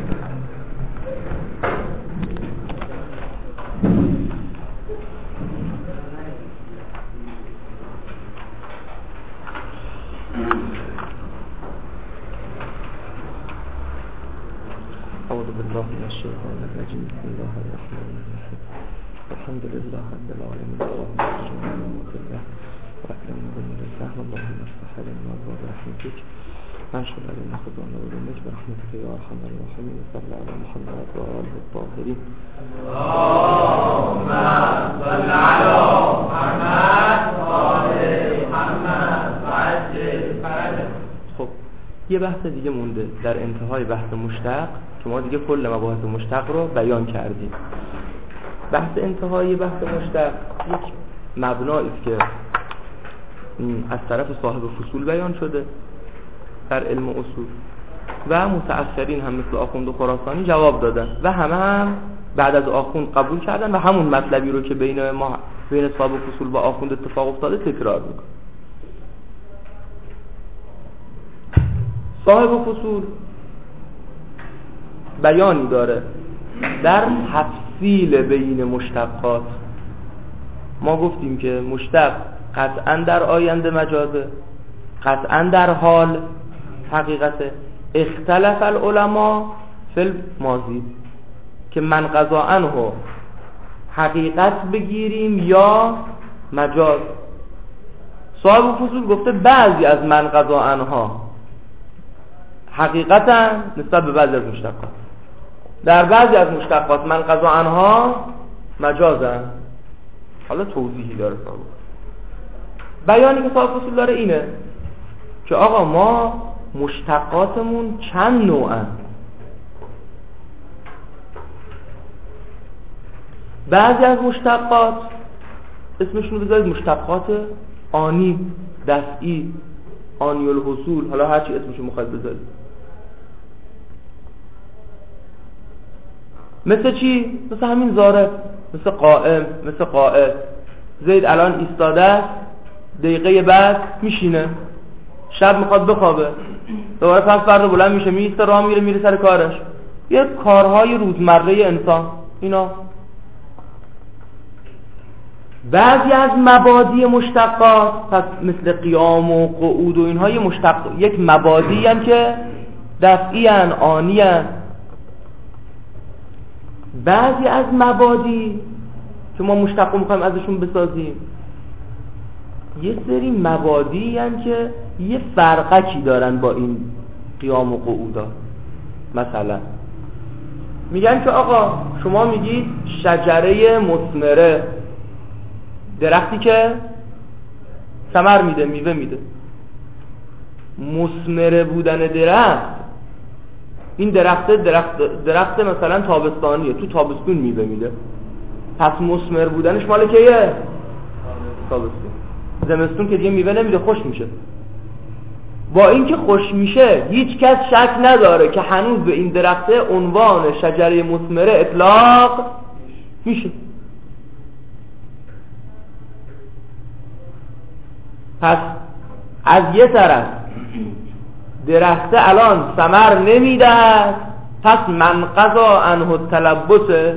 أعوذ بالله من الشيطان الرجيم. بسم الله الرحمن الرحيم. الحمد لله رب العالمين. اللهم اجعلنا من الله وأكرمنا بنور الفهم. اللهم افتح علينا أبواب رحمتك وانشر علينا خزائن علومك برحمتك يا أرحم الراحمين. صل على محمد وآله الطاهرين. اللهم صل على محمد وآل محمد وعجل فرجه. خب یه بحث دیگه مونده در انتهای بحث مشتق که ما دیگه کل مباحث مشتق رو بیان کردیم. بحث انتهای بحث مشتق یک مبنایی است که از طرف صاحب فصول بیان شده در علم اصول و متأخرین هم مثل آخوند و خراسانی جواب دادن و هم بعد از آخوند قبول کردن و همون مطلبی رو که بین صاحب فصول و آخوند اتفاق افتاده تکرار میکنن. صاحب فصول بیانی داره در تفصیل بین مشتقات. ما گفتیم که مشتق قطعا در آینده مجازه، قطعا در حال حقیقته. اختلف العلماء فی الماضی که من قضا عنه حقیقت بگیریم یا مجاز. صاحب فصول گفته بعضی از من قضا عنها حقیقتا نسبت به بعضی از مشتقات، در بعضی از مشتقات من قضا عنها مجازن. حالا توضیحی داره صاحب. بیانی که صاحب فصول داره اینه که آقا ما مشتقاتمون چند نوعن. بعضی از مشتقات اسمشون رو بذارید مشتقات آنی، دفعی، آنی الحصول، حالا هرچی اسمشو میخواید بذارید. مثل چی؟ مثل همین ضارب، مثل قائم، مثل قائد. زید الان ایستاده است، دقیقه بعد میشینه، شب میخواد بخوابه، دوباره پس فردا بلند میشه، میسته، راه میره سر کارش. یه کارهای روزمره انسان اینا. بعضی از مبادی مشتقات پس مثل قیام و قعود و اینها یک مبادی هستند که دفعی هستند، آنی هستند. بعضی از مبادی که ما مشتق میخوایم ازشون بسازیم یه سری مبادی هستند که یه فرقکی دارن با این قیام و قعودا. مثلا میگن که آقا شما میگید شجره مثمره، درختی که ثمر میده، میوه میده. مثمره بودن درخت، این درخت مثلا تابستانیه، تو تابستون میوه میده، پس مثمر بودنش مال کیه؟ تابستون. زمستون که دیگه میوه نمیده، خوش میشه. با اینکه خوش میشه هیچ کس شک نداره که هنوز به این درخت عنوان شجره مثمره اطلاق میشه. پس از یه طرف درخت الان ثمر نمیده، پس من قضا عنه التلبسه.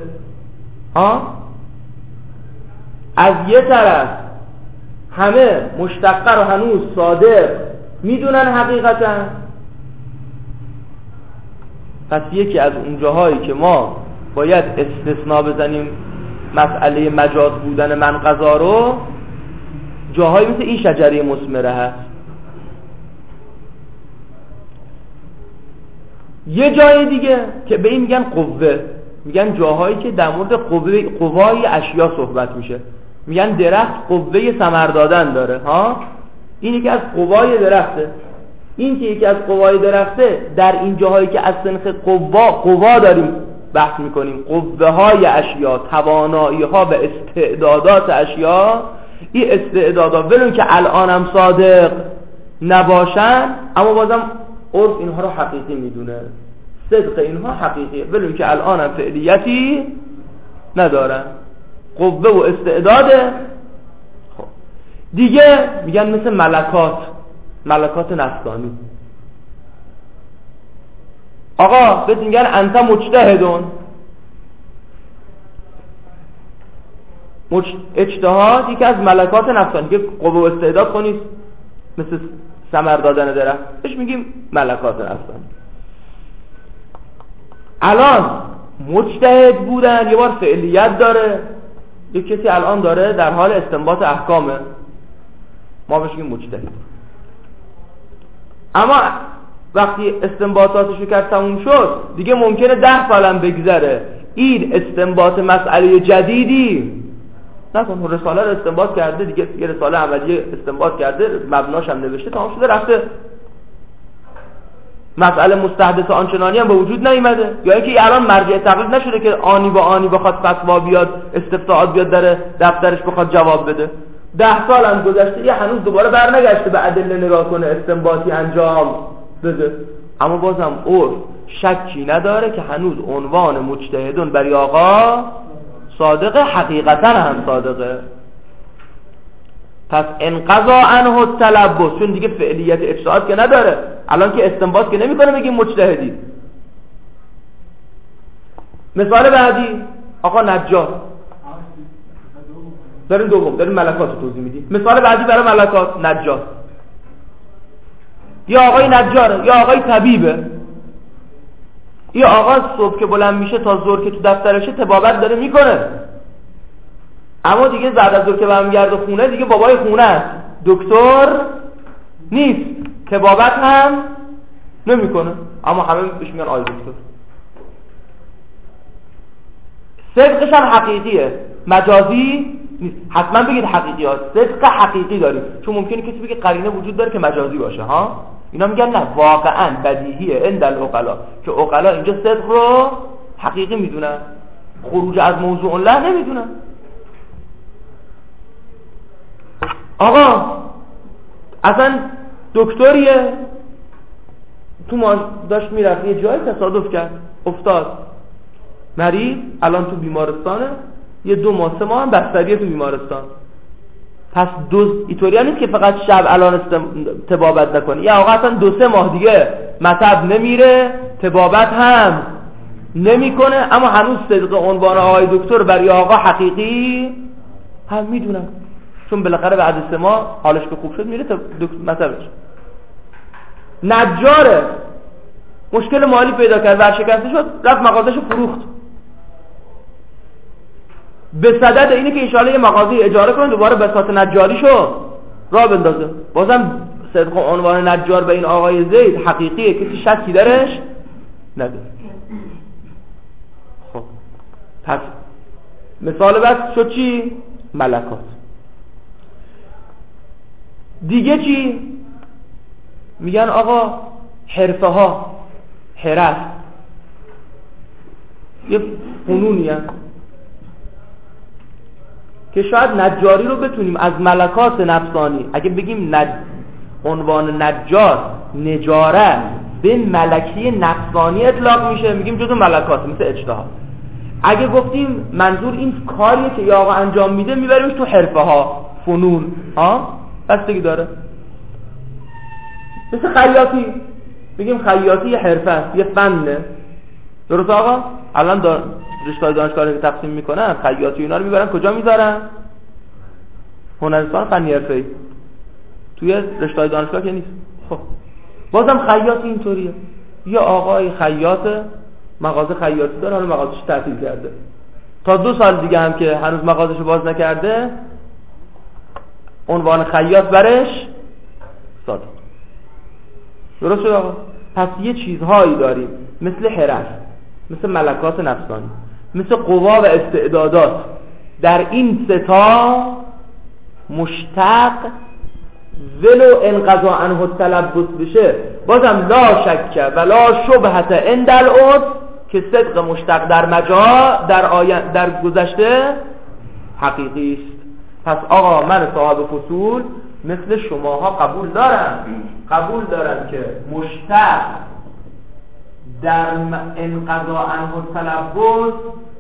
از یه طرف همه مشتقه رو هنوز صادق میدونن حقیقتا. پس یکی از اون جاهایی که ما باید استثناء بزنیم مسئله مجاز بودن من قضا رو، جاهایی مثل این شجره مثمره هست. یه جای دیگه که به این میگن قوه، میگن جاهایی که در مورد قوای اشیا صحبت میشه، میگن درخت قوه ثمر دادن داره. این یکی از قوای درخته. این که یکی از قوای درخته در این جاهایی که از سنخ قوا داریم بحث میکنیم، قوه های اشیا، توانایی ها و استعدادات اشیا. این استعدادا ولو که الانم صادق نباشن، اما بازم عرف اینها رو حقیقی میدونه، صدق اینها حقیقیه، ولو که الانم فعلیتی ندارن، قوه و استعداده. خب دیگه میگن مثل ملکات نفسانی. آقا بهت میگن انت مجتهدون. اجتهاد یکی از ملکات نفسانی که قوه و استعداد خود نیست، مثل ثمر دادن درخت، بهش میگیم ملکات نفسانی. الان مجتهد بودن یه بار فعلیت داره، یه کسی الان داره در حال استنباط احکامه، ما بهش میگیم مجتهد. اما وقتی استنباطاتشو کرد تموم شد، دیگه ممکنه 10 سالم بگذره این استنباط مسئله جدیدی نکن. رساله رو استنباط کرده دیگه، یه رساله عملیه استنباط کرده، مبناش هم نوشته، تمام شده رفته، مسئله مستحدث آنچنانی هم به وجود نیامده. یا اینکه الان مرجع تقلید نشده که آنی با آنی بخواد فتوا بیاد، استفتاءات بیاد در دفترش بخواد جواب بده. 10 سال هم گذشته، یه هنوز دوباره برنگشته به ادله نگاه کنه، استنباطی انجام بده. اما بازم عرف شکی نداره که هنوز عنوان مجتهدون برای آقا صادقه، حقیقتا هم صادقه. پس انقضا عنه التلبس، چون دیگه فعلیت اجتهاد که نداره، الان که استنباط که نمیکنه بگیم مجتهدی. مثال بعدی آقا نجار، داریم دوم داریم ملکات رو توضیح میدیم. مثال بعدی برای ملکات نجار، یا آقای نجاره یا آقای طبیبه، یا آقا صبح که بلند میشه تا ظهر که تو دفترشه طبابت داره میکنه، اما دیگه بعد از ظهر که برمیگرده خونه دیگه بابای خونه است، دکتر نیست، طبابت هم نمیکنه، اما همه بهش میگن آقای دکتر. صدقش هم حقیقیه، مجازی نیست. حتما بگید حقیقی ها، صدق حقیقی داریم، چون ممکنه کسی بگه قرینه وجود داره که مجازی باشه ها. اینا میگن نه، واقعا بدیهیه عند العقلا که عقلا اینجا صدق رو حقیقی میدونن، خروج از موضوع الله نمیدونن. آقا اصلا دکتریه، تو ما داشت میرفت یه جایی تصادف کرد، افتاد، مریض الان تو بیمارستانه، یه 2 ماه 3 ماه هم بستریه تو بیمارستان. پس اینطوری هم نیست که فقط شب الان طبابت نکنه، یا آقا اصلا 2-3 ماه دیگه مطب نمیره، طبابت هم نمیکنه، اما هنوز صدق عنوان آقای دکتر برای آقا حقیقی هم میدونن، چون بالاخره بعد 3 ماه حالش که خوب شد میره مطبش. نجاره، مشکل مالی پیدا کرد، ورشکسته شد، رفت مغازه‌شو فروخت، به صدد اینه که انشاءالله یه مغازه اجاره کنه دوباره بساط نجاریشو راه بندازه. بازم صدق عنوان نجار به این آقای زید حقیقیه، کسی شکی درش نداره. خب پس مثال بعد شد چی؟ ملکات. دیگه چی؟ میگن آقا حرفه ها، حرف یه فنونی هست که شاید نجاری رو بتونیم از ملکات نفسانی، اگه بگیم عنوان نجار نجاره به ملکی نفسانی اطلاق میشه، میگیم جزو ملکات، مثل اجتهاد. اگه گفتیم منظور این کاریه که یا آقا انجام میده، میبریمش تو حرفه ها، فنون ها، بستگی داره. مثل خیاطی، میگیم خیاطی یه حرفه است، یه فنه، درست آقا؟ الان رشته دانشگاه که تقسیم میکنن خیاطی اینا رو میبرن کجا میذارن؟ هنرستان فنی حرفه‌ای، توی رشته دانشگاه که نیست. خب بازم خیاطی اینطوریه، یه آقای خیاط مغازه خیاطی داره، حالا مغازه‌اش تعطیل کرده، تا 2 سال دیگه هم که هنوز مغازه‌شو باز نکرده، عنوان خیاط برش صادق. درست شد آقا؟ پس یه چیزهایی داریم مثل حرف، مثل ملکات نفسانی، مثل قوا و استعدادات، در این 3 تا مشتق ولو انقضا عنه التلبس بشه، بازم لا شک و لا شبهت عند العرف که صدق مشتق در مجا در گذشته حقیقی است. پس آقا من صاحب فصول مثل شماها قبول دارم که مشتق در انقضا عنه التلبس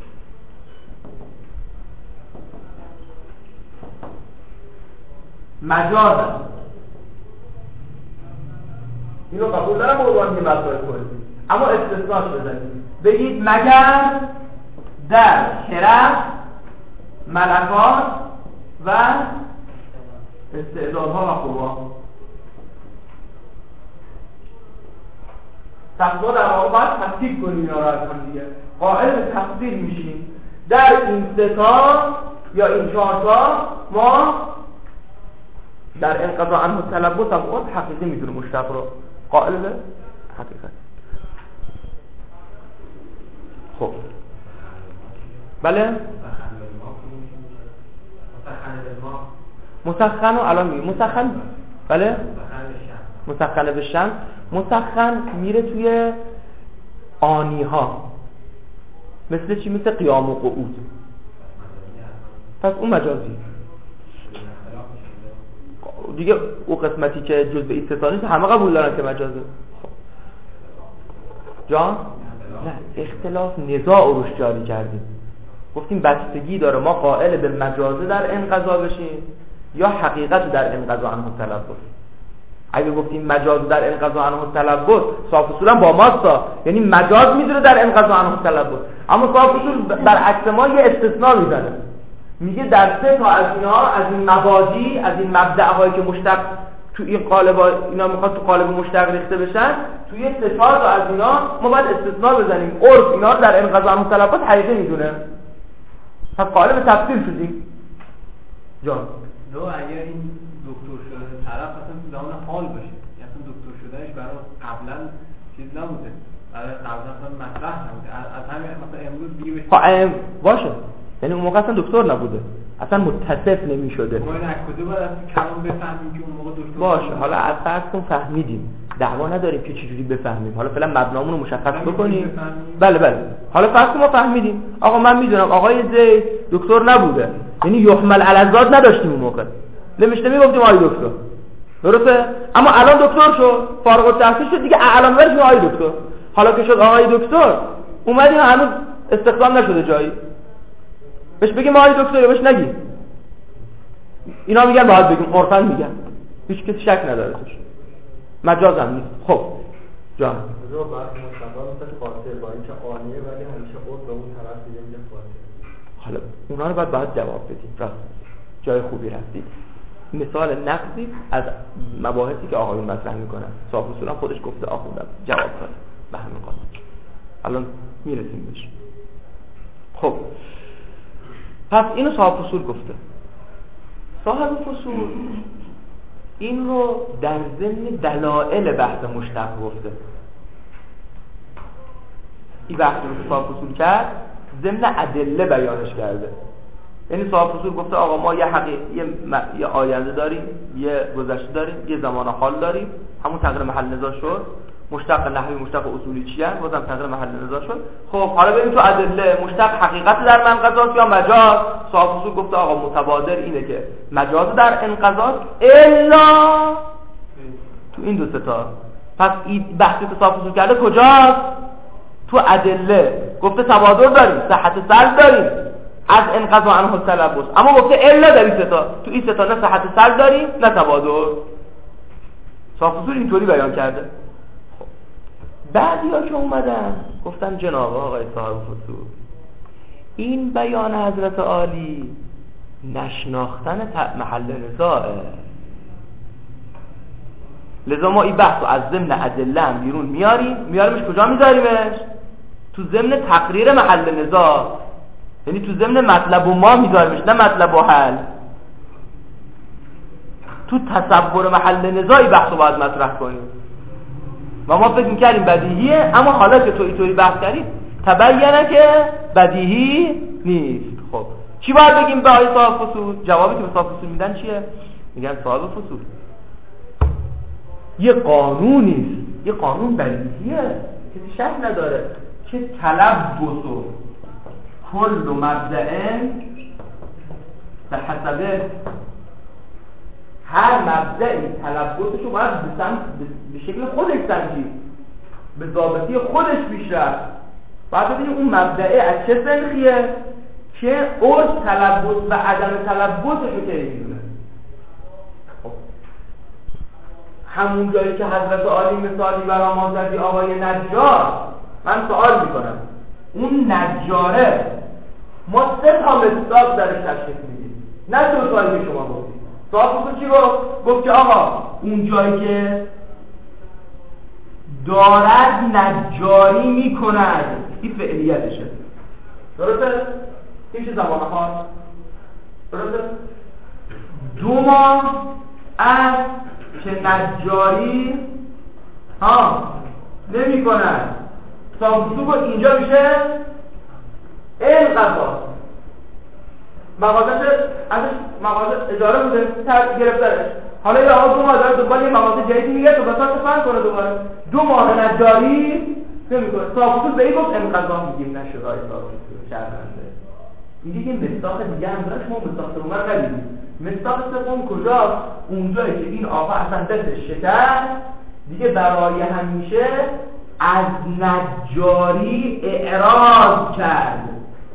مجاز است. اینو قبول دارم به عنوان یه مسائل کلی. اما استثناش بزنید، بگید مگر در خرد، ملکات و استعدادها و قوا. تقوا در واقع باید تفصیل کنیم اینا را از هم دیگه، قائل به تفصیل میشیم. در این سه تا یا این چهار تا ما در انقضا عنه تلبس افعال حقیقی میدونیم مشتق رو قائل به حقیقت. خب بله مسخن رو الان میگیم. مسخن بله مسخن به شمس. مسخن میره توی آنی ها، مثل چی؟ مثل قیام و قعود. پس اون مجازی دیگه. اون قسمتی که جزء استثنایی همه قبول دارن که مجازه. خب جان نه، اختلاف نزاع روش جاری کردیم، گفتیم بستگی داره ما قائل به مجازه در انقضا بشیم یا حقیقت در انقضا عنه تلبس. اگه گفتیم مجاز در انقضا عنه تلبس، صاحب اصولا با ماستا، یعنی مجاز میذاره در انقضا عنه تلبس، اما صاحب اصول برعکس ما یه استثناء میزنه، میگه در سه تا از اینا، از این مبادی، از این مبدأهایی که مشتق تو این قالب اینا میخواد تو قالب مشتق ریخته بشن، توی سه تا از اینا ما باید استثناء بزنیم. عرف اینا در انقضا عنه تلبس حقیقی میدونه، پس قالب تفصیل شدیم. جان دو اگر این دکتر شده طرف اصلا تو زمان حال باشه، یعنی اصلا دکتر شدهش برای قبلا چیز نبوده، برای قبلا اصلا مطرح نبوده، از همین مثلا امروز دیگه باشه، یعنی اون موقع اصلا دکتر نبوده، اصلا متصف نمی شده. ما این اکده باید از کلام بفهمیم که اون موقع دکتر باشه. حالا از فرض کن فهمیدیم، دعوا نداریم که چجوری بفهمیم، حالا فعلا مبنامون رو مشخص بکنیم. بله حالا فرض کن ما فهمیدیم آقا من میدونم آقای زید دکتر نبوده، یعنی یحمل علی الذات نداشتیم اون موقع، نمیشه میگفتیم آقای دکتر، درسته؟ اما الان دکتر شد، فارغ التحصیل شد دیگه، الان ورش آقای دکتر. حالا که شد آقای دکتر، اومدیم هنوز استخدام نشده جایی، بهش بگیم آقای دکتر یا بهش نگیم؟ اینا میگن باید بگیم، عرفاً میگن، هیچ کسی شک نداره توش، مجاز هم نیست. خب جان رو بعد مشابه مثل فاصله با اینکه آنیه ولی همیشه خود به اون طرف میگه فاصله. حالا اونا رو باید جواب بدیم. راست جای خوبی رفتید. مثال نقضی از مباحثی که آقایون مطرح میکنن، صاحب اصولا خودش گفته آخوندم جواب داد به همین قانون. الان میرسیم بهش. خب پس اینو صاحب اصول گفته. صاحب اصول این رو در ضمن دلائل بحث مشتق گفته. این بحث رو که صاحب اصول کرد ضمن ادله بیانش کرده. یعنی صاحب اصول گفته آقا ما یه آینده داریم، یه گذشته داریم، یه زمان حال داریم، همون تغییر محل نزاع شد. مشتق نحوی مشتق اصولی چی هست؟ بازم تغییر محل نزاع شد. خب حالا بریم تو ادله، مشتق حقیقت در منقضاست یا مجاز؟ صاحب اصول گفته آقا متبادر اینه که مجاز در انقضاست الا تو این دو تا. پس این بحثی که صاحب اصول کرده کجاست؟ تو ادله. گفته تبادر داریم، صحت سلب داریم از انقضا عنه تلبس، اما گفته الا در این ستا، تو این ستا نه صحت سلب داریم نه تبادر. صاحب اصول اینطوری بیان کرده. بعضی ها که اومدن گفتن جناب آقای صاحب اصول این بیان حضرت عالی نشناختن محل نزاعه، لذا ما این بحث رو از ضمن ادله هم بیرون میاریمش. کجا میذاریمش؟ تو ضمن تقریر محل نزاع، یعنی تو ضمن مطلب و ما میذاریمش، نه مطلب و حل. تو تصور محل نزاعی بحث رو باید مطرح کنیم و ما فکر میکردیم بدیهیه، اما حالا که تو اینطوری بحث کردیم تبینه که بدیهی نیست. خب چی باید بگیم به آقای صاحب فصول؟ جوابی که به صاحب فصول میدن چیه؟ میگن صاحب فصول یه قانونیست، یه قانون بدیهیه، کسی شک نداره که تلبس و کل و مبدأ به حسب هر مبدأی تلبسشو باید به شکل خودش سنجید، به ضابطی خودش پیش رفت. باید ببینیم اون مبدأه از چه سنخیه که عرف تلبس و عدم تلبسشو که میدونه. همون جایی که حضرت عالی مثالی برا ما زدی آقای نجار، من سوال میکنم اون نجاره ما 3 تا مصداق درش تشخیص میدیم، نه 2 تایی که شما گفتید. صاحب چی گفت که آقا اون جایی که دارد نجاری میکند این فعلیتشه، درسته؟ این چه زمان خواهد؟ درسته؟ 2 ماه از که نجاری نمی کند صاحب اینجا میشه این قضا مغازه اجاره بوده گرفترش، حالا یه آقا 2 ماه داره دنبال یه مغازه جدید میگه تو بساط فن کنه دوباره 2 ماه نجاری نمی کنه. صاحب به این گفت این قضا میگیم نشه رای صاحب شهرنده. این دیگه مصداق دیگه هم داره، شما مصداق دومر ندیدید. مصداق سوم کجاست؟ اونجایی که این آقا اصلا دستش شکست دیگه برای همیشه از نجاری اعراض کرد،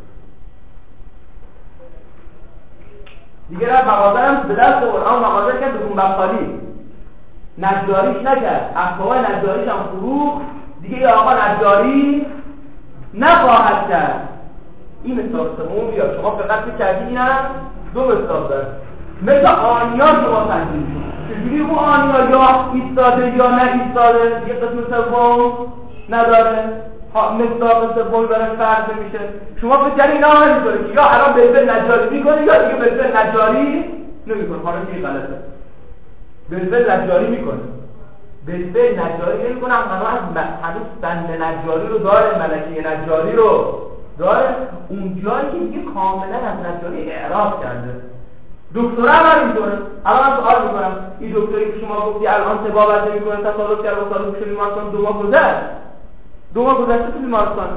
دیگه رفت مغازه هم به دست آورد، اما مغازه کرد دکون بقالی، نجاریش نکرد، افکای نجاریش هم فروخت، دیگه یه آقا نجاری نخواهد کرد. این مصداق سوم بیاد. شما فقط که کردید این هم 2 مصداق داره. مثل آنیا شما تنظیم شد، چجوری اون آنیا یا ایستاده یا نه ایستاده، یه قسم سوم نداره، مصداق سومی براش فرض نمیشه. شما فکر کنید اینا همینطوره که یا الان بلبل نجاری میکنه یا دیگه بلبل نجاری نمیکنه. حالا چی غلطه؟ بلبل نجاری میکنه، بلبل نجاری نمیکنه، هنوز فن نجاری رو داره، ملکه نجاری رو داره، اون جایی که دیگه کاملا از نجاری اعراض کرده. دکتر هم اینطوره. الان من سوال میکنم این دکتری که شما گفتی الان طبابت نمیکنه، تصادف کرد و سال گوشه بیمارستان 2 ماه گذشت، 2 ماه گذشته تو بیمارستان،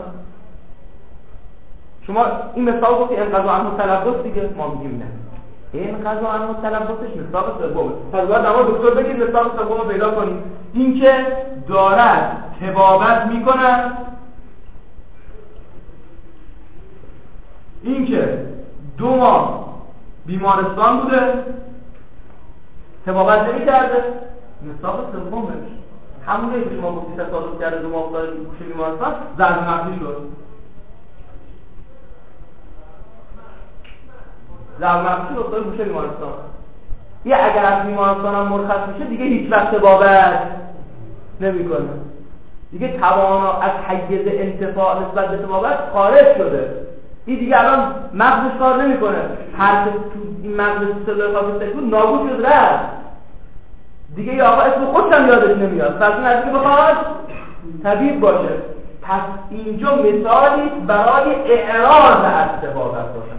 شما این مثال گفتی انقضا عنه تلبس، دیگه ما میگیم نه این قضا عنه تلبسش مصداق سومه. پس باید اما دکتر بگید مصداق سوم رو پیدا کنید. این که دارد طبابت میکنه، این که 2 ماه بیمارستان بوده طبابت نمی کرده، مصداق سومش همونه که شما گفتی تصادف کرده 2 ماه داره گوشه بیمارستان، ضرب مغزی شد. ضرب مغزی افتاد گوشه بیمارستان. یه اگر از بیمارستان هم مرخص میشه دیگه هیچ وقت طبابت نمیکنه، دیگه توانا از حیز انتفاع نسبت به طبابت خارج شده. این دیگه الان مغزش کار نمیکنه، هر که تو این مغز سلول خاصی نابود شد رفت دیگه. یا آقا اسم خودش هم یادش نمیاد، پس این از این بخواد طبیب باشه. پس اینجا مثالی برای اعراض از طبابت باشه.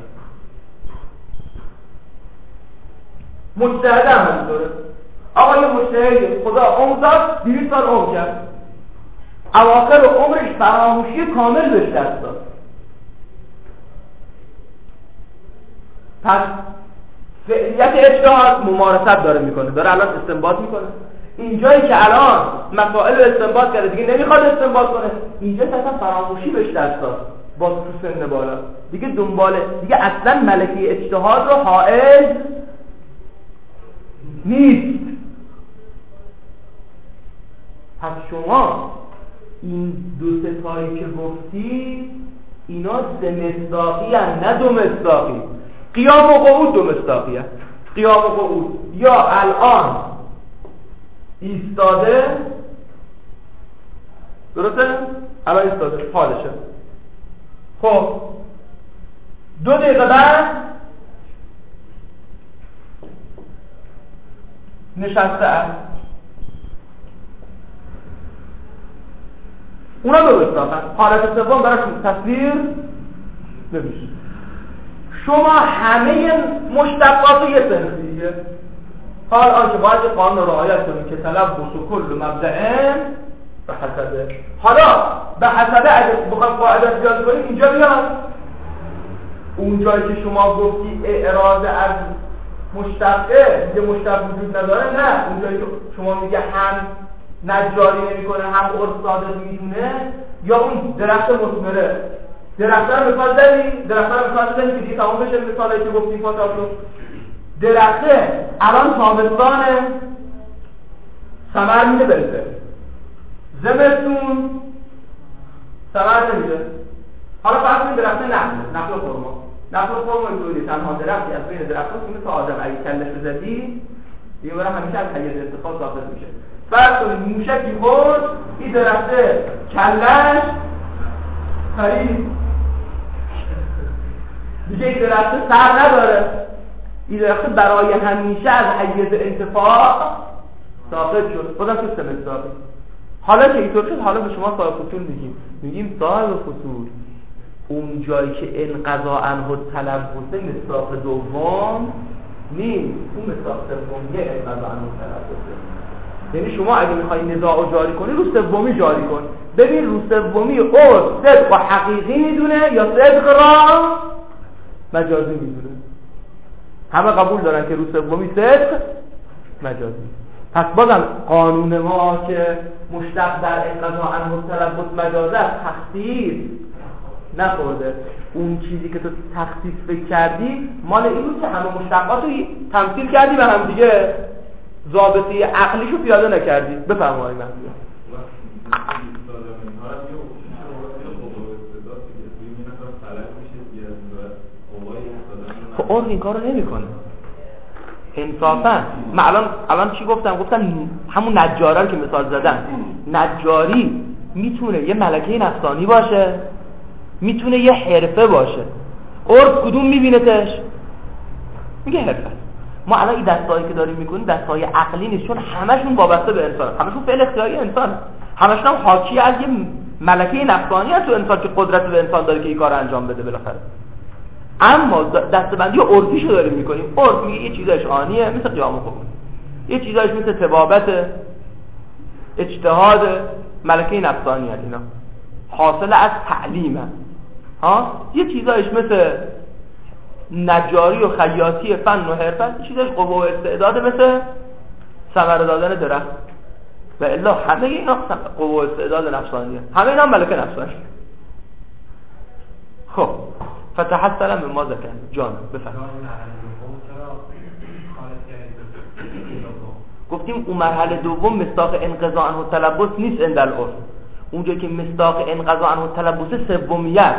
مجتهد هم همینطوره. آقا یه مجتهد خدا عمر داد 200 سال عمر کرد، اواخر عمرش فراموشی کامل بهش دست داد. پس فعلیت اجتهاد ممارست داره میکنه، داره الان استنباط میکنه. اینجایی که الان مسائل رو استنباط کرده دیگه نمیخواد استنباط کنه، اینجا اصلا فراموشی بهش دست داد با تو سن بالا، دیگه دنباله، دیگه اصلا ملکه اجتهاد رو حائل نیست. پس شما این 2 تایی که گفتی اینا 3 مصداقی هست، نه 2 مصداقی. قیام و قعود 2 مصداقی هست. قیام و قعود یا الان ایستاده، درسته؟ الان ایستاده حالشه، خب 2 دقیقه بعد نشسته است، اونا 2 مصداقن. حالت سوم براش تصویر نمیشه. شما همه مشتقات یه سنخیه. حال آنچه باید قانون رعایت کنید که تلبس و کل مبدأ به حسبه. حالا به حسبه اگه بخوایم قاعده زیاد کنیم اینجا بیاد اون جایی که شما گفتی اعراض از مشتقه دیگه مشتق وجود نداره، نه اون جایی که شما میگه هم نجاری نمیکنه هم عرض صادر میدونه، یا اون درخت مثمره. درخت‌ها رو مثال زدی، درخت‌ها رو مثال زدی که دیگه تمام بشه. مثالی که گفتیم پاتاپ رو درخته الان تابستانه، ثمر میده برسه، زمستون ثمر نمیده. حالا فرض کنید درخت نخل خرما. نخل خرما اینطوری تنها درختی از بین درخت‌ها که مثل آدم اگه کلش بزدی دیگه برای همیشه از حیز انتخاب ساخته میشه. فرض کنید موشکی خورد این درخت کلش پرید دیگه این درخت سر نداره، این درخت برای همیشه از حیز انتفاع ساقط شد، خودم سیستم استاقی. حالا که اینطور شد، حالا به شما صاحب فصول میگیم صاحب فصول اون جایی که انقضا عنه تلبسه مصداق دوم نیست، اون مصداق سومیه انقضا عنه تلبسه. یعنی شما اگه میخوایی نزاع رو جاری کنی رو سومی جاری کن، ببین رو سومی صدق و حقیقی میدونه یا صدق را مجازی میدونه. همه قبول دارن که رو سومی صدق مجازی. پس بازم قانون ما که مشتق در انقضا عنه تلبس مجازه است تخصیص نخورده. اون چیزی که تو تخصیص فکر کردی مال این بود که همه مشتقات رو تمثیل کردی به هم دیگه، ضابطه عقلیشو پیاده نکردی. بفرمایید من خب اون این کارو نمیکنه انصافا. من الان چی گفتم همون نجاره که مثال زدم، نجاری میتونه یه ملکه نفسانی باشه، میتونه یه حرفه باشه. عرف کدوم میبینتش؟ میگه حرفه. ما الان این دستایی که داریم میکنیم دستای عقلی نیست، چون همشون وابسته به انسان، همشون فعل اختیاری انسان، همشون هم حاکی از یه ملکه نفسانی هست تو انسان که قدرت به انسان داره که این کار انجام بده بالاخره. اما دستبندی عرفیشو داریم میکنیم. عرف میگه یه چیزاش آنیه مثل قیام خوب، یه چیزاش مثل طبابت، اجتهاد، ملکه نفسانی هست، اینا حاصل از تعلیمه. یه چیزایش مثل نجاری و خیاطی، فن و حرفه، یه چیزایش قوه و استعداد مثل ثمره دادن درخت. و الا همه اینا قوه و استعداد نفسانیه، همه اینا ملکه نفسانی. خب فتحصلا به ما ذکر جان بفرمایید. گفتیم اون مرحله دوم مصداق انقضا عنه تلبس نیست عند العرف. اونجا که مصداق انقضا عنه تلبس سومیت.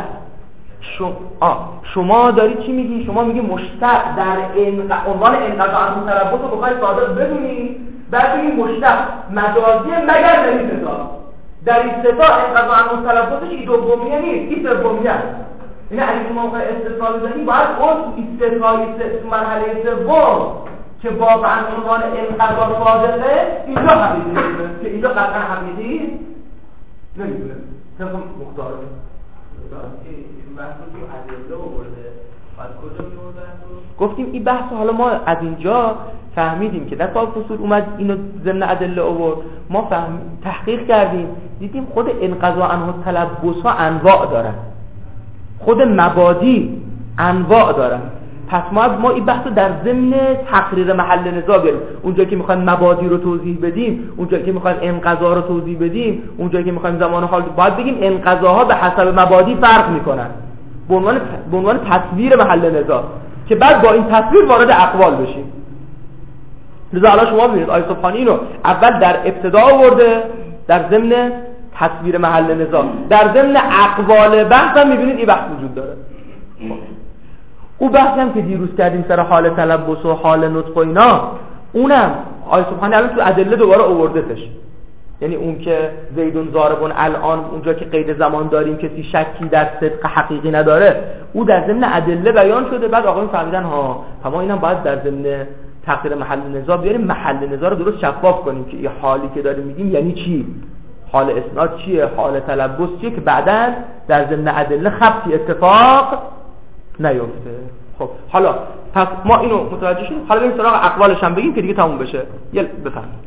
شما داری چی میگی؟ شما میگی مشتق در عنوان انقضا عنه تلبس رو بخوای صادق بدونی، بعد بگی مشتق مجازیه مگر در این ستا. در این ستا انقضا عنه تلبسش این دومیه نیست، این سومیه است. یعنی اگه شما بخوای استثنا بزنی باید اون استثنای مرحله سوم که واقعا عنوان انقضا صادقه اینجا حقیقی نیست، که اینجا قطعا حقیقی نمیدونه. طبق مختاره این بحث رو که ادله آورده بعد کجا میوردن؟ گفتیم این بحث حالا ما از اینجا فهمیدیم که در باب فصول اومد اینو ضمن ادله آورد، ما تحقیق کردیم دیدیم خود انقضا عنه تلبس ها انواع دارن، خود مبادی انواع دارن. پس ما این بحث رو در ضمن تقریر محل نزاع بیاریم. اونجایی که میخوایم مبادی رو توضیح بدیم، اونجایی که میخوایم انقضا رو توضیح بدیم، اونجایی که میخوایم زمان حال، باید بگیم انقضاها به حسب مبادی فرق میکنن به عنوان تصویر محل نزاع، که بعد با این تصویر وارد اقوال بشیم. لذا الان شما ببینید آیه سبحانی رو اول در ابتدا آورده در ضمن تصویر محل نزاع، در ضمن اقوال بحث هم میبینید این بحث وجود داره. او بحث هم که دیروز کردیم سر حال تلبس و حال نطق و اینا، اونم آیه سبحانی الان تو ادله دوباره آوردهش. یعنی اون که زیدون ضاربون الان، اونجا که قید زمان داریم کسی شکی در صدق حقیقی نداره، او در ضمن ادله بیان شده. بعد آقایون فهمیدن ها ما اینم باید در ضمن تقریر محل نزاع بیاریم، محل نزاع رو درست شفاف کنیم که این حالی که داریم میگیم یعنی چی، حال اسناد چیه، حال تلبس چیه، که بعداً در ضمن ادله خبطی اتفاق نیفته. خب حالا پس ما اینو متوجه شدیم، حالا بریم سراغ اقوالش هم بگیم که دیگه تموم بشه. بفرمایید.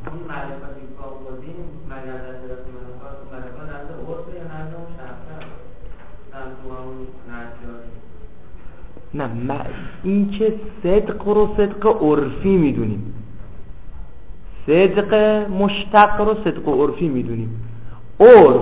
نه این که صدق رو صدق عرفی میدونیم، صدق مشتق رو صدق عرفی میدونیم. عرف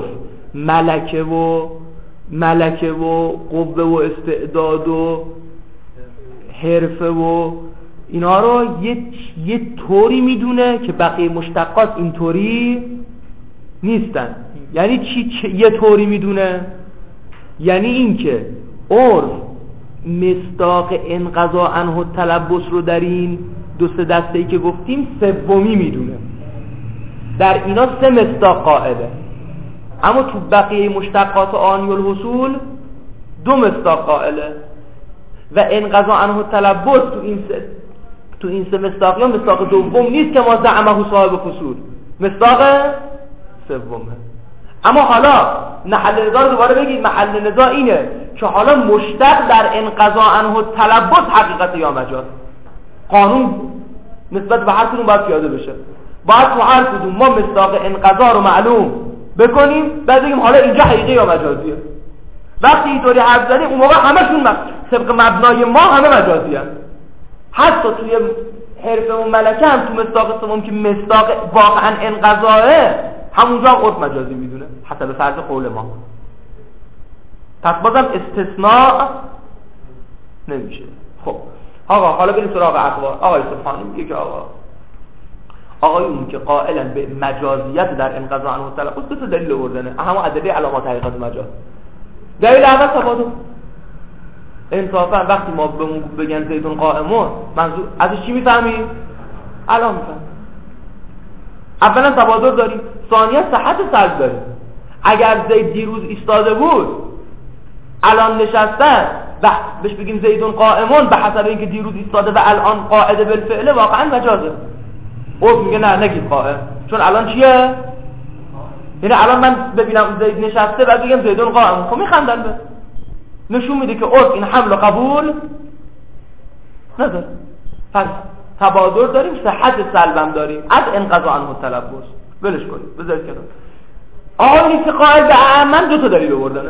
ملکه و قوه و استعداد و حرفه و اینا رو یه طوری میدونه که بقیه مشتقات اینطوری نیستن. یعنی چی یه طوری میدونه؟ یعنی این که عرف مصداق انقضا عنه التلبس رو در این دو سه دسته‌ای که گفتیم سومی میدونه. در اینا 3 مصداق قائله، اما تو بقیه مشتقات آنی الحصول 2 مصداق قائله و انقضا عنه التلبس تو این 3 مصداقی ها مصداق دوم نیست که ما زعمه صاحب فصول، مصداق سومه. اما حالا محل نزاع رو دوباره بگید. محل نزاع اینه که حالا مشتق در انقضا عنه التلبس حقیقت یا مجاز. قانون نسبت به هر کدوم باید پیاده بشه. باید تو هر کدوم ما مصداق انقضا رو معلوم بکنیم، بعد بگیم حالا اینجا حقیقی یا مجازیه. وقتی اینطوری حرف زدیم اون موقع همشون طبق مبنای ما همه مجازی هست. حتی توی حرف و ملکه هم تو مصداق سوم که مصداق واقعا انقضاه همونجا هم عرف مجازی میدونه حسب فرض قول ما. پس بازم استثناء نمیشه. خب آقا حالا بریم سراغ اقوال. آقای سبحانی میگه که آقایون که قائلن به مجازیت در انقضا عنه التلبس 2 تا دلیل آوردن، اهم ادله علامات حقیقت مجاز. دلیل اول تبادل. انصافا وقتی ما بگن زیدون قائمون منظور ازش چی میفهمیم؟ الان میفهمیم. اولا تبادل داریم، ثانیا صحت سلب داریم. اگر زید دیروز ایستاده بود الان نشسته و بهش بگیم زیدون قائمون به حسب اینکه دیروز ایستاده و الان قاعده بالفعل، واقعا مجازه. او میگه نه نگید قائم، چون الان چیه؟ یعنی الان من ببینم زید نشسته و بگم زیدون قائم، خب میخندن به نشون میده که عرف این حمل و قبول نداره. پس تبادر داریم، صحت سلبم داریم از انقضا عنه التلبس. ولش کنید بذارید کنار. آقایی که قائل به اعمن 2 تا دلیل آوردنه.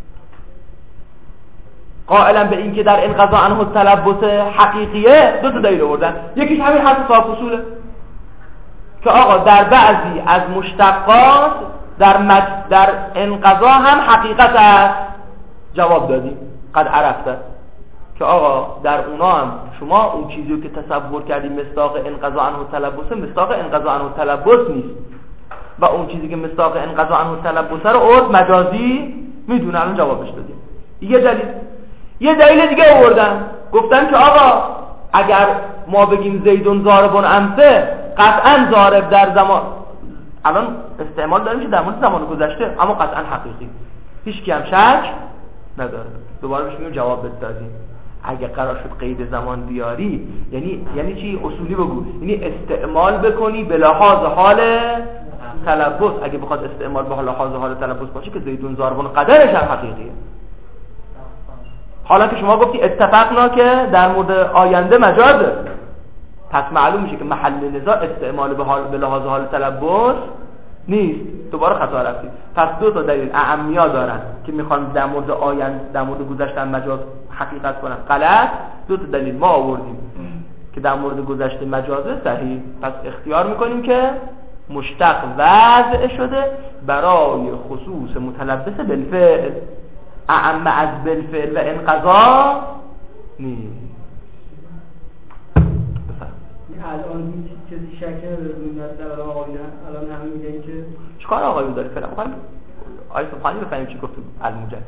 قائلا به این که در انقضا عنه التلبس حقیقیه 2 تا دلیل آوردن. یکیش همین حرف صاحب اصوله که آقا در بعضی از مشتقات در انقضا هم حقیقت است. جواب دادیم قد عرفته که آقا در اونا هم شما اون چیزی که تصور کردیم مصداق انقضا عنه التلبس، مصداق انقضا عنه التلبس نیست و اون چیزی که مصداق انقضا عنه التلبس رو عرف مجازی میدونه. الان جوابش دادیم. یه دلیل دیگه آوردن، گفتن که آقا اگر ما بگیم زیدون ضاربون امسه، قطعا ضارب در زمان الان استعمال داریم که در مورد زمان گذشته، اما قطعا حقیقی، هیچ کی هم شک نداره. دوباره بهش میگم جواب بدادیم. اگه قرار شد قید زمان بیاری یعنی چی؟ اصولی بگو، یعنی استعمال بکنی به لحاظ حال تلبس. اگه بخواد استعمال به لحاظ حال تلبس باشه که زیدون ضاربون قدرش هم حقیقیه. حالا که شما گفتی اتفقنا که در مورد آینده مجازه، پس معلوم میشه که محل نزاع استعمال به لحاظ حال تلبس نیست. دوباره خطا رفتید. پس 2 تا دلیل اعمیا دارن که میخوان در مورد آینده در مورد گذشته مجاز حقیقت کنن. غلط. 2 تا دلیل ما آوردیم که در مورد گذشته مجازه صحیح. پس اختیار میکنیم که مشتق وضع شده برای خصوص متلبس بالفعل، اعم از بالفعل و انقضا نیست. الان کسی شک نداره در آقایون الان همه میگن که چیکار آقایون داره فعلا میخوایم آیه سبحانی بفهمیم چی گفت الموجد.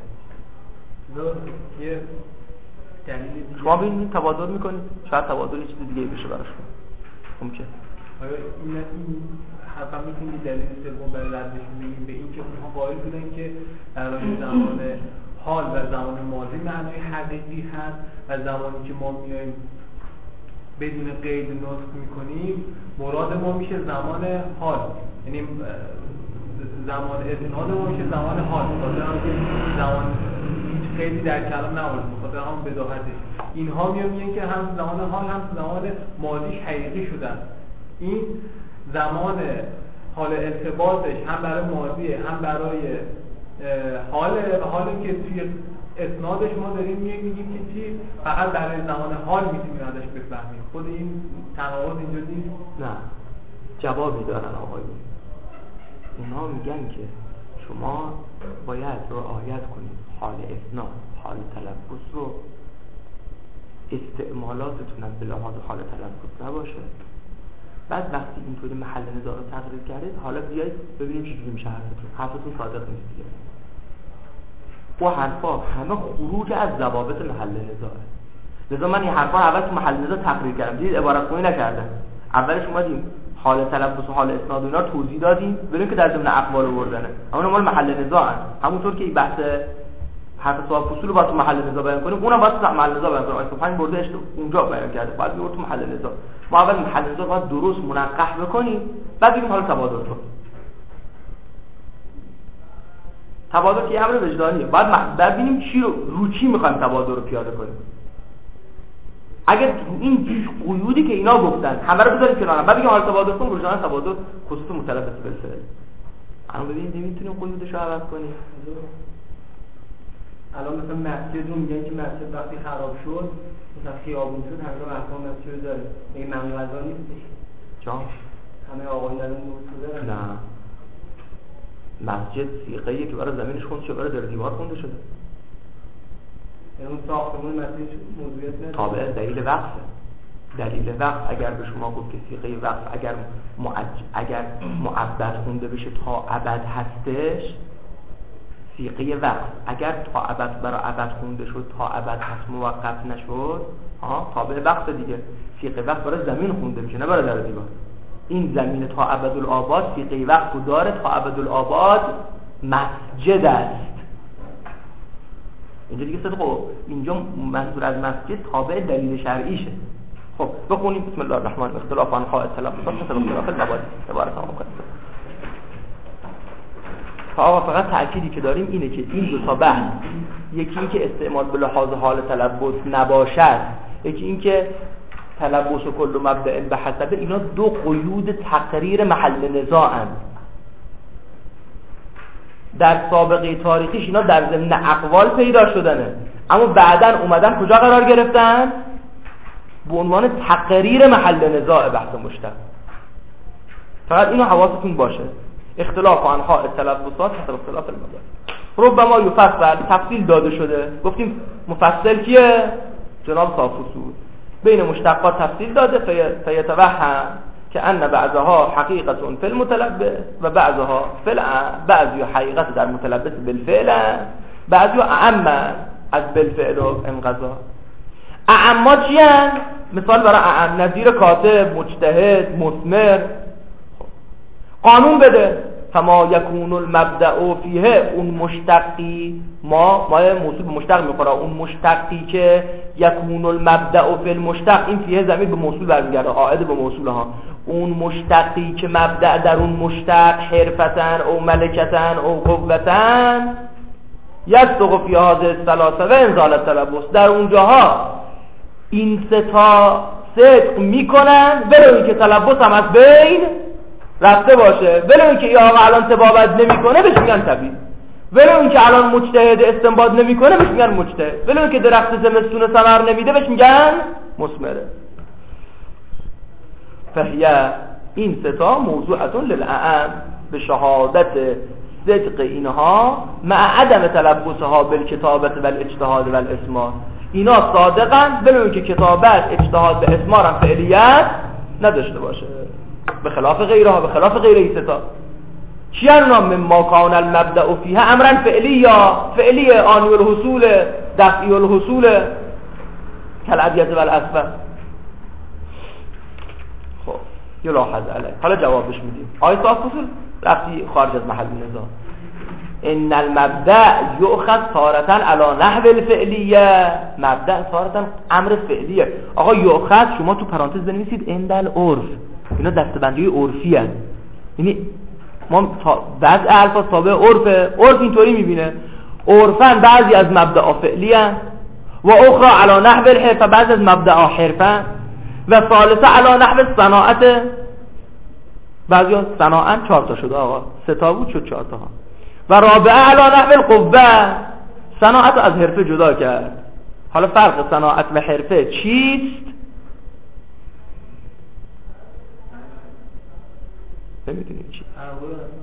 یه دلیل شما ببینید تبادل میکنید، شاید تبادل چیز دیگه بشه براشون ممکن. آیا این حرفا میتونید دلیل سوم برای ردش بگیم به این که اونها قائل بودن که برای زمان حال و زمان ماضی معنای حقیقی هست و زمانی که ما میایم بدون قید نسخ میکنیم مراد ما میشه زمان حال، یعنی زمان اذهان ما میشه زمان حال. خاطر هم که زمان هیچ قیدی در کلام نبود، خاطر هم بداهتش اینها میگن که هم زمان حال هم زمان ماضیش حقیقی شدن. این زمان حال ارتباطش هم برای ماضیه هم برای حالی که توی اسنادش ما داریم میگیم که چی فقط برای زمان حال میتونیم ازش بفهمیم. خود این تناقض اینجا نیست؟ نه، جوابی دارن آقایون. اونا میگن که شما باید رعایت کنید حال اسناد، حال تلفظ رو استعمالاتتون هم به لحاظ حال تلفظ نباشه. بعد وقتی اینطوری محل نزاع رو تقریر کردید، حالا بیایید ببینیم چجوری میشه حرفتون صادق نیست دیگه. و حرفا همه خروج از ضوابط محل نزاعه. لذا من این حرفا اول تو محل نزاع تقریر کردم، دیدید عبارت خونی نکردم. اولش اومدیم حال تلفظ و حال اسناد و اینا رو توضیح دادیم، ببینیم که در ضمن اقوال آوردنه، اما مال محل نزاعن. همونطور که این بحث حرف صاحب فصول رو باید تو محل نزاع بیان کنیم، اونم باید تو محل نزاع بیان کنیم. آیه 5 بردهش اونجا بیان کرده، بعد میورد تو محل نزاع. ما اول محل نزاع باید درست منقح بکنیم، بعد بگیم حالا تبادل کن. تبادل که امر وجدانیه، بعد ببینیم چی رو چی می‌خوایم تبادل رو پیاده کنیم. اگر این قیودی که اینا گفتن همه رو بذاریم کنار، بعد بگیم حالا تبادل کن، وجدان تبادل خصوص متلبس بالفعل. الان ببینید نمیتونیم قیودش رو عوض کنیم. الان مثلا مسجد رو میگن که مسجد وقتی خراب شد مثلا خیابون شد، همه احکام مسجد داره، این ممنوع غذا نیستش. جان همه آقایون الان موجوده نه، مسجد صیغه‌ایه که برای زمینش خونده شده، برای در دیوار خونده شده. یعنی اون ساختمون مسجد موضوعیت نداره. تابع دلیل وقفه. دلیل وقف اگر به شما گفت که صیغه وقف اگر معبد خونده بشه تا ابد هستش، صیغه وقف اگر تا ابد برای ابد خونده شد تا ابد هست موقف نشد، تابع وقف دیگه. صیغه وقف برای زمین خونده میشه نه برای در دیوار. این زمین تا ابدالآباد صیغه وقف رو داره، تا ابدالآباد مسجد است. اینجا دیگه صدقه، اینجا منظور از مسجد تابع دلیل شرعیشه. خب بخونیم بسم الله الرحمن الرحیم. اختلاف عن قائد تلفظات مثل اختلاف المبادئ. عبارت هم مقدس. آقا فقط تأکیدی که داریم اینه که این دو تا بحث، یکی این که استعمال به لحاظ حال تلبس نباشد، یکی این که تلبس و کل مبدأ به حسب، اینا دو قیود تقریر محل نزاعن. در سابقه تاریخیش اینا در ضمن اقوال پیدا شدنه، اما بعداً اومدن کجا قرار گرفتن؟ به عنوان تقریر محل نزاع بحث مشتق. فقط اینو حواستون باشه. اختلاف انواع تلفظات حسب اختلاف المبادئ. ربما یفصل، تفصیل داده شده. گفتیم مفصل کیه؟ جناب صاحب فصول. بین مشتقات تفصیل داده، فیتوهم که ان بعضها حقیقت فی المتلبس و بعضها بعضی حقیقت در متلبس بالفعل، بعضی اعم از بالفعل و انقضا. اعما چیان؟ مثال برای اعم نظیر کاتب، مجتهد، مثمر. قانون بده فما یکون المبدأ فیه، اون مشتقی ما موصول به مشتق میخوره، اون مشتقی که یکون المبدأ فی المشتق، این فیه ضمیر به موصول برمیگرده، عائد به موصول ها. اون مشتقی که مبدأ در اون مشتق حرفتن او ملکتن او قوتن، یصدق فی هذه الثلاثه و انزال التلبس، در اونجاها این سه تا صدق میکنن ولو اینکه تلبس هم از بین رفته باشه، ولو اینکه ای آقا الان تبابت نمیکنه بهش میگن طبیب، ولو اینکه الان مجتهد استنباط نمیکنه بهش میگن مجتهد، ولو اینکه درخت زمستون ثمر نمیده بهش میگن مثمره. فهیه، این سه تا موضوعتون للأعم به شهادت صدق اینها مع عدم تلبسها بالکتابت و الاجتهاد و الاسمار. اینا صادقن ولو اینکه کتابت، اجتهاد به اسمار هم فعلیت نداشته باشه، به خلاف غیرها، به خلاف غیر این سه تا. چی اونا؟ مما کان المبدأ فیها امرا فعلی، یا فعلی آنی الحصول، دفعی الحصول کالعدیت و الاسفل. خب یلاحظ علیه، حالا جوابش میدیم. آیه صاحب فصول رفتی خارج از محل نزاع. ان المبدأ یؤخذ تارة علی نحو الفعلیه، مبدأ تارة امر فعلیه. آقا یؤخذ شما تو پرانتز بنویسید عند العرف، اینا دستبندی عرفی هست. یعنی ما بعض الفاظ تابع عرف اینطوری میبینه، عرفاً بعضی از مبدأ فعلی هست و اخرى علی نحو الحرف، بعضی از مبدأ حرفه، و ثالثه علی نحو صناعت، بعضی ها صناعت 4 تا شده آقا، 3 تا بود شد 4 تا ها، و رابعه علی نحو القوه، صناعت از حرفه جدا کرد. حالا فرق صناعت و حرفه چیست؟ نمیدونیم چی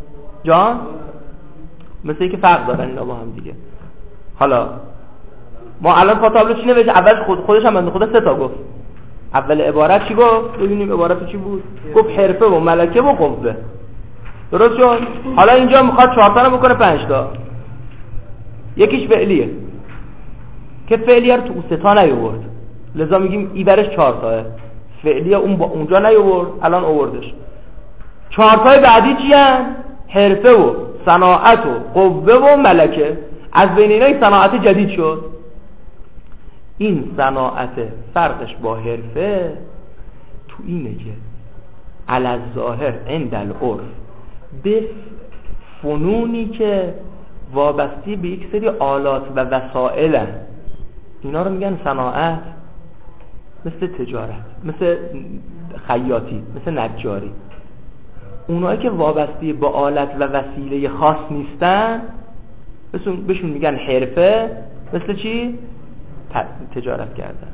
جان؟ مثل اینکه فرق دارن اینا با هم دیگه. حالا ما الان پا تابلو چی نوشت؟ اول خودش هم بنده خدا 3 تا گفت. اول عبارت چی گفت؟ ببینیم عبارت چی بود؟ گفت حرفه و ملکه و قوه. درست شد؟ حالا اینجا میخواد 4 تا رو بکنه 5 تا. یکیش فعلیه که فعلیه رو تو 3 تا نیاورد، لذا میگیم ایبرش 4 تاه. فعلیه اون با اونجا نیاورد، الان آوردش. 4 تای بعدی چی هن؟ حرفه و صناعت و قوه و ملکه. از بین اینا صناعت جدید شد. این صناعت فرقش با حرفه تو اینه که علی الظاهر عند العرف به فنونی که وابسته به یک سری آلات و وسائل هست، اینا رو میگن صناعت. مثل تجارت، مثل خیاطی، مثل نجاری. اونایی که وابسته به آلت و وسیله خاص نیستن بهشون میگن حرفه. مثل چی؟ تجارت کردن.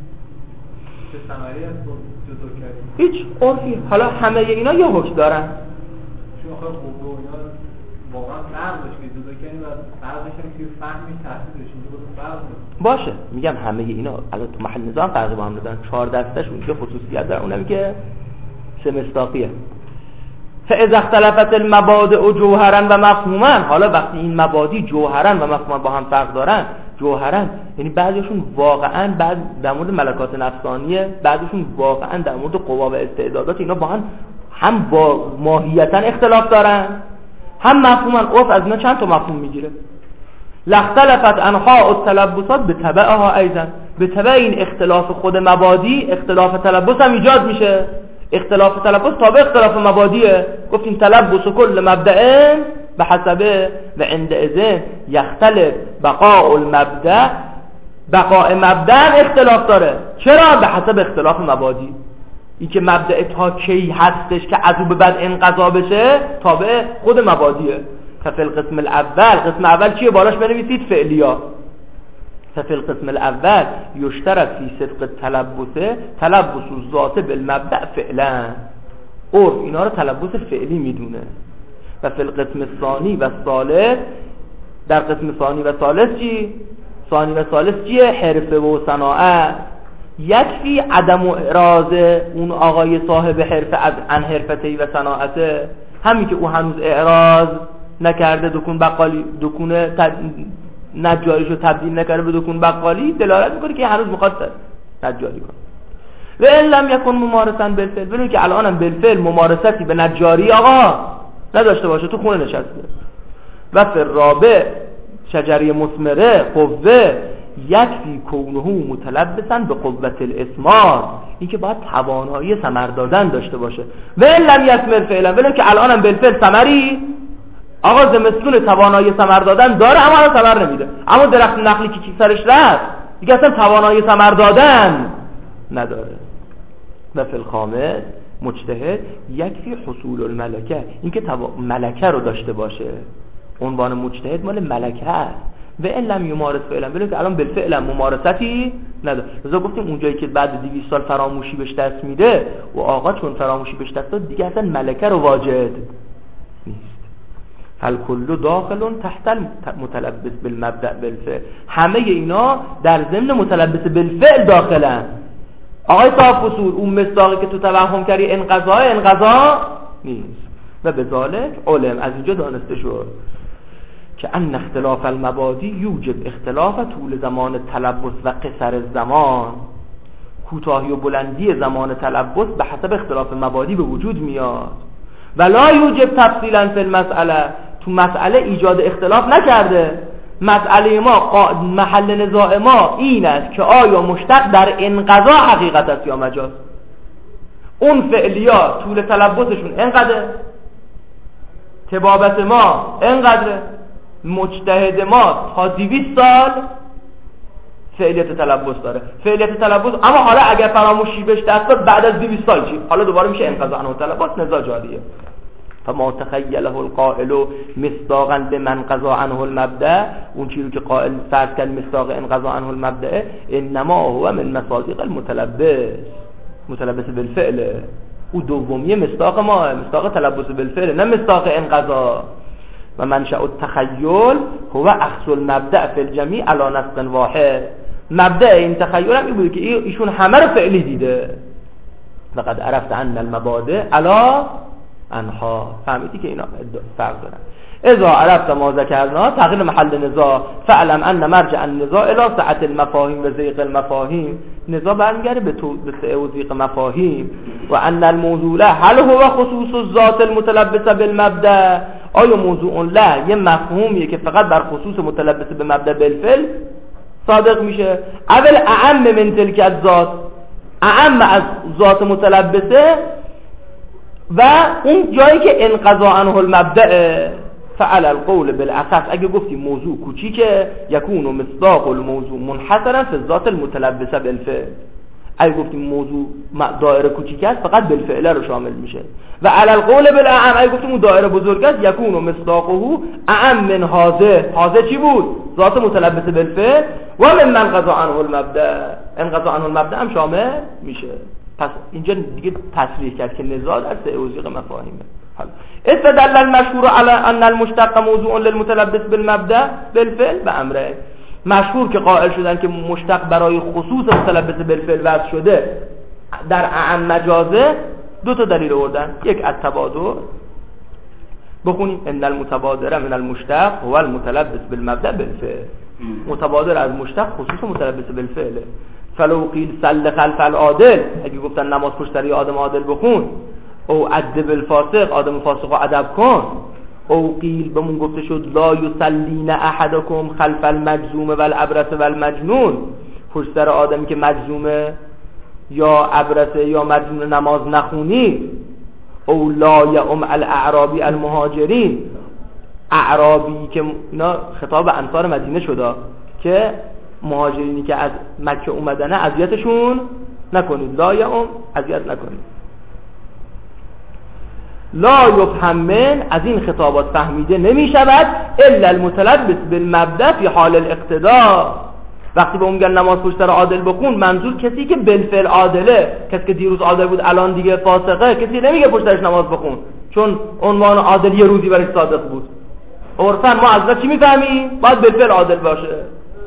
چه ثمری از جدا کردیم؟ هیچ عرفی. حالا همه اینا یه حکم دارن. چون آخه قوه و اینا واقعا فرق داشت که جدا کردیم و فرقش هم که فهمی تحصیل داشتیم فرق باشه. میگم همه اینا الان تو محل نظام فرقی با هم دادن. 4 دسته‌شون که خصوصیت داره، اونم که 3 مصداقیه. فاذا اختلفت المبادئ جوهرا و مفهوما. حالا وقتی این مبادی جوهرا و مفهوما با هم فرق دارن، جوهرا یعنی بعضیشون واقعا بعد در مورد ملکات نفسانیه، بعضیشون واقعا در مورد قوا و استعدادات، اینا با هم با ماهیتا اختلاف دارن، هم مفهوما. عرف از اینا چند تا مفهوم میگیره. لاختلفت انحاء التلبسات بتبعها ایضا. به تبع این اختلاف خود مبادی اختلاف تلبس هم ایجاد میشه. اختلاف تلبس تابع اختلاف مبادیه. گفتیم تلبس کل مبدأ به حسبه و عندئذ یختلف بقاء المبدأ. بقاء مبدأ اختلاف داره. چرا؟ به حسب اختلاف مبادی. این که مبدأ تا کی هستش که از او به بعد انقضا بشه تابع خود مبادیه. ففی القسم الاول، قسم اول چیه؟ بالاش بنویسید فعلیات. ففی القسم الاول یشترط فی صدق تلبس الذات بالمبدأ فعلا. عرف اینا رو تلبس فعلی میدونه. و فی القسم الثانی و الثالث، در قسم ثانی و ثالث چی؟ ثانی و ثالث چیه؟ حرفه و صناعت. یکفی عدم اعراض اون آقای صاحب حرفه عن حرفتی و صناعته، همین که او هنوز اعراض نکرده، دکون بقالی، دکون نجاریشو تبدیل نکرده به دکون بقالی، دلالت میکنه که هنوز میخواد نجاری کنه. و ان لم یکن ممارسا بالفعل، ببینید که الانم بالفعل ممارستی به نجاری آقا نداشته باشه، تو خونه نشسته. و فی الرابع شجری مثمره قوه یکفی کونه متلبسا به قوت الاسمار، این که باید توانایی ثمر دادن داشته باشه. و ان لم یثمر فعلا، ببینید که الانم بالفعل ثمری آقا زمستون توانایی ثمر دادن داره اما الان ثمر نمیده. اما درخت نخلی که سرش رفت دیگه اصلا توانایی ثمر دادن نداره. و فی الخامس مجتهد یکفی حصول الملکه، این که ملکه رو داشته باشه. عنوان مجتهد مال ملکه است. و ان لم یمارس فعلا، ببینید که الان بالفعل ممارستی نداره. لذا گفتیم اونجایی که بعد 200 سال فراموشی بهش دست میده و آقا چون فراموشی بهش دست داد دیگه اصلا ملکه رو واجد نیست. هل کل داخل تحت متلبس بالمبدأ بالفعل، همه اینا در ضمن متلبس بالفعل داخلن. آقای صاحب فصول، اون مصداقی که تو توهم کردی انقضا نیست. و بذالک علم، از اینجا دانسته شد که ان اختلاف المبادی یوجب اختلاف طول زمان تلبس و قصر زمان، کوتاهی و بلندی زمان تلبس به حسب اختلاف مبادی به وجود میاد. ولا یوجب تفصیلا فی المسئله، تو مسئله ایجاد اختلاف نکرده. مسئله ما محل نزاع ما این است که آیا مشتق در انقضا حقیقت است یا مجاز. اون فعلیات طول تلبسشون انقدر، طبابت ما انقدره، مجتهد ما تا 200 سال فعلیت تلبس داره. فعلیت تلبس، اما حالا اگر فراموشی بهش دست داد بعد از 200 سال چی؟ حالا دوباره میشه انقضا عنه تلبس، نزاع جاریه. فما تخیله القائل مصداقا بمن قضا عنه المبدأ، اون چیزی رو که قائل فرض کرد مصداق انقضا عنه المبدأ، انما هو من مصادیق متلبس بالفعل. او دومیه مصداق ما، مصداق تلبس بالفعل، نه مصداق انقضا. و منشأ التخیل هو اخذ المبدأ فی الجمیع علی نسق واحد. مبدأ این تخیل هم این بوده که ایشون همه رو فعلی دیده. فقد عرفت ان المبادئ علی انها. فهمیدی که اینا فرق دارن. اذا عرفت ما ذکرنا تغییر محل نزاع فعلم ان مرجع النزاع الى سعة المفاهیم و ضیق المفاهیم. نزاع برمیگره به سعه و ضیق مفاهیم. و ان الموضوع له هل هو خصوص الذات المتلبسه بالمبدأ. آیا موضوع له یه مفهومیه که فقط بر خصوص متلبسه به مبدأ بالفعل صادق میشه؟ اول اعم من تلک الذات، اعم از ذات متلبسه و اون جایی که انقضا عنه المبدأ. فعل القول بالاخص اگه گفتیم موضوع کوچیکه یکون مصداق الموضوع منحصرا فی الذات المتلبسه بالفعل. اگه گفتیم موضوع دایره کوچیک است فقط بالفعل رو شامل میشه. و علی القول بالاعم اگه گفتیم اون دایره بزرگ است یکون مصداقه اعم من هذا چی بود؟ ذات متلبسه بالفعل و من انقضا عنه المبدأ. انقضا عنه المبدأ هم شامل میشه. پس اینجا دیگه تصریح کرد که نزاع در سعه و ضیق مفاهیمه. استدل المشهور على ان المشتق موضوع للمتلبس بالمبدأ بالفعل بامره. مشهور که قائل شدن که مشتق برای خصوص متلبس بالفعل وضع شده در اعم مجازه، دو تا دلیل آوردن. یک التبادر، بخونیم ان المتبادر من المشتق هو المتلبس بالمبدأ بالفعل. متبادر از مشتق خصوص متلبس بالفعل. فلو قیل صل خلف العادل، اگه گفتن نماز پشت سر آدم عادل بخون، او ادب الفاسق، آدم فاسق رو ادب کن. او قیل بهمون گفته شد لا یصلین احدکم خلف المجذوم والابرص والمجنون، پشت سر آدمی که مجذومه یا ابرصه یا مجنون نماز نخونی. او لا یؤم الاعرابی المهاجرین، اعرابی که اینا خطاب انصار مدینه شده که مهاجرینی که از مکه اومدنه اذیتشون نکنید. لا یؤم، اذیت نکنید. لا یفهم من، از این خطابات فهمیده نمی شود الا المتلبس بالمبدأ فی حال الاقتداء. وقتی به اون میگن نماز پشت سر عادل بخون، منظور کسی که بالفعل عادله، کسی که دیروز عادل بود الان دیگه فاسقه. کسی نمیگه پشت سرش نماز بخون چون عنوان عادل یه روزی برای صادق بود. عرفاً ما از چی میفهمیم؟ باید بالفعل عادل باشه.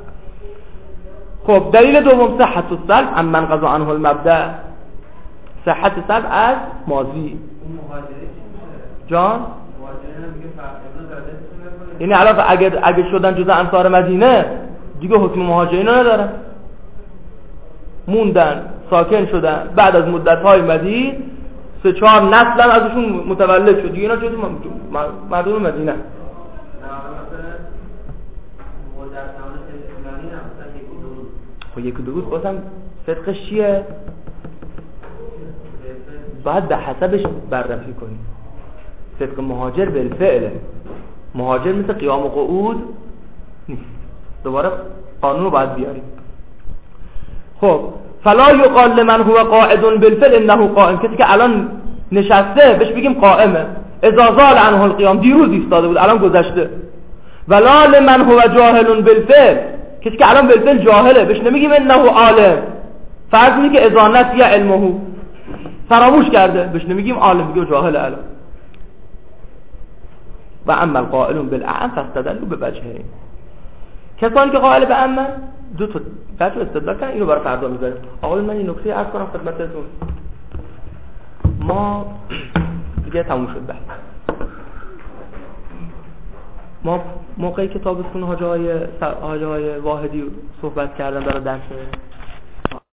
خب دلیل دوم صحت السلب عمن قضا عنه المبدأ. صحت سلب از ماضی. جان یعنی الان اگه شدن جزء انصار مدینه دیگه حکم مهاجرین ندارن، موندن ساکن شدن، بعد از مدت‌های مدید 3-4 نسل ازشون متولد شد دیگه، اینا جزء مردم مدینه. خب 1-2 روز بازم صدقش چیه؟ باید به حسبش بررسی کنیم. صدق مهاجر بالفعل، مهاجر مثل قیام و قعود نیست. دوباره قانون رو باید بیاریم. خب فلا یقال لمن هو قاعد بالفعل انه قائم، کسی که الان نشسته بهش بگیم قائمه. اذا زال عنه القیام، دیروز ایستاده بود الان گذشته. ولا لمن هو جاهل بالفعل، کسی که الان بالفعل جاهله بهش نمیگیم انه عالم. فرض اینه که اذا نسی علمه، فراموش کرده، بهش نمیگیم عالم، میگیم جاهل الان. و اما القائل بالاعم فاستدلوا بوجهین. کسانی که قائل به اعم دو تا وجه استدلال کردن، اینو برای فردا میذاریم. آقا من این نکته عرض کنم خدمتتون. ما دیگه تموم شد بحث. ما موقعی که تابستون حاجی های واحدی صحبت کردن برای درس